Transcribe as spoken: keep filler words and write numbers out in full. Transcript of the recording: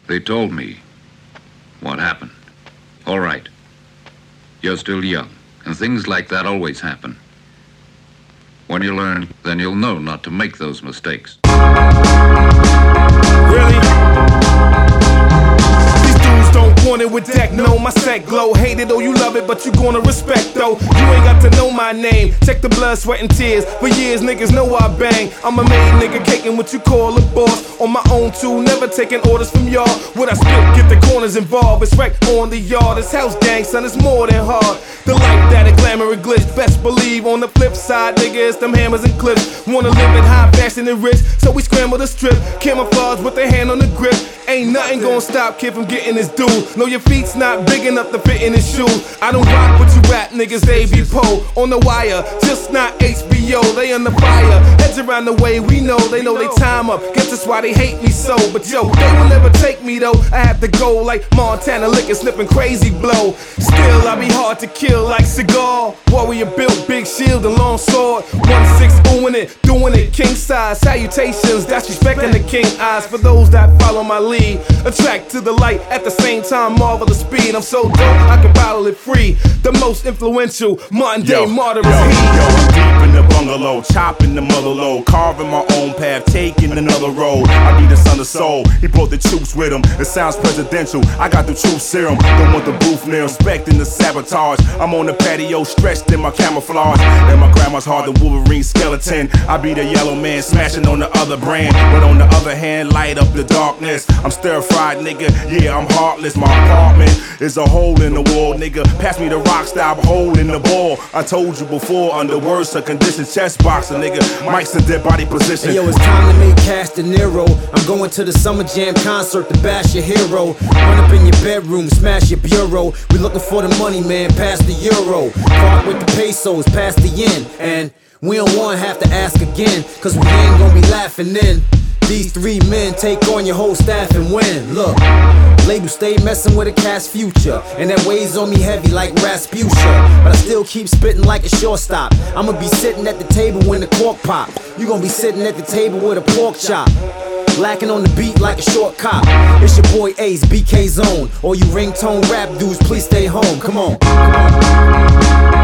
They told me what happened. All right. You're still young, and things like that always happen. When you learn, then you'll know not to make those mistakes. Really? Don't want it with deck, no, my set glow. Hate it or you love it, but you gonna respect though. You ain't got to know my name. Check the blood, sweat, and tears. For years, niggas know I bang. I'm a main nigga, caking what you call a boss. On my own too, never taking orders from y'all. What I spit, get the corners involved. It's wreck on the yard. It's house gang, son, it's more than hard. The life that a glamour and glitch. Best believe on the flip side, nigga, it's them hammers and clips. Wanna live it high, fashion and rich, so we scramble the strip. Camouflage with the hand on the grip. Ain't nothing gonna stop kid from getting his due. Know your feet's not big enough to fit in his shoes. I don't rock with you rap niggas, they be po on the wire, just not H B O. They on the fire, heads around the way we know. They know they time up, guess that's why they hate me so. But yo, they will never take me though. I have to go like Montana licking, slipping crazy blow. Still I be hard to kill like cigar. Warrior built, big shield and long sword. One six oohing it, doing it king size. Salutations, that's respecting the king eyes. For those that follow my lead, attract to the light at the same time, marvel the speed. I'm so dope, I can bottle it free. The most influential modern day martyr is he. Yo, I'm deep in the bungalow, chopping the mother load, carving my own path, taking another road. I be the son of soul, he brought the troops with him. It sounds presidential, I got the truth serum. Don't want the booth near, expecting the sabotage. I'm on the patio, stretched in my camouflage. And my grandma's hard, the Wolverine skeleton. I be the yellow man, smashing on the other brand. But on the other hand, light up the darkness. I'm stir-fried, nigga, yeah, I'm heartless. My apartment is a hole in the wall, nigga. Pass me the rock, stop holding the ball. I told you before, under worse a condition, chest boxer, nigga. Mike's in dead body position. Hey, yo, it's time to make cash De Niro. I'm going to the Summer Jam concert to bash your hero. Run up in your bedroom, smash your bureau. We looking for the money, man, pass the euro. Part with the pesos, pass the yen. And we don't wanna have to ask again, cause we ain't gonna be laughing then. These three men take on your whole staff and win. Look, label stay messing with a cash future, and that weighs on me heavy like Rasputia. But I still keep spitting like a shortstop. I'ma be sitting at the table when the cork pop. You gon' be sitting at the table with a pork chop, lacking on the beat like a short cop. It's your boy Ace, B K Zone. All you ringtone rap dudes, please stay home. Come on. Come on.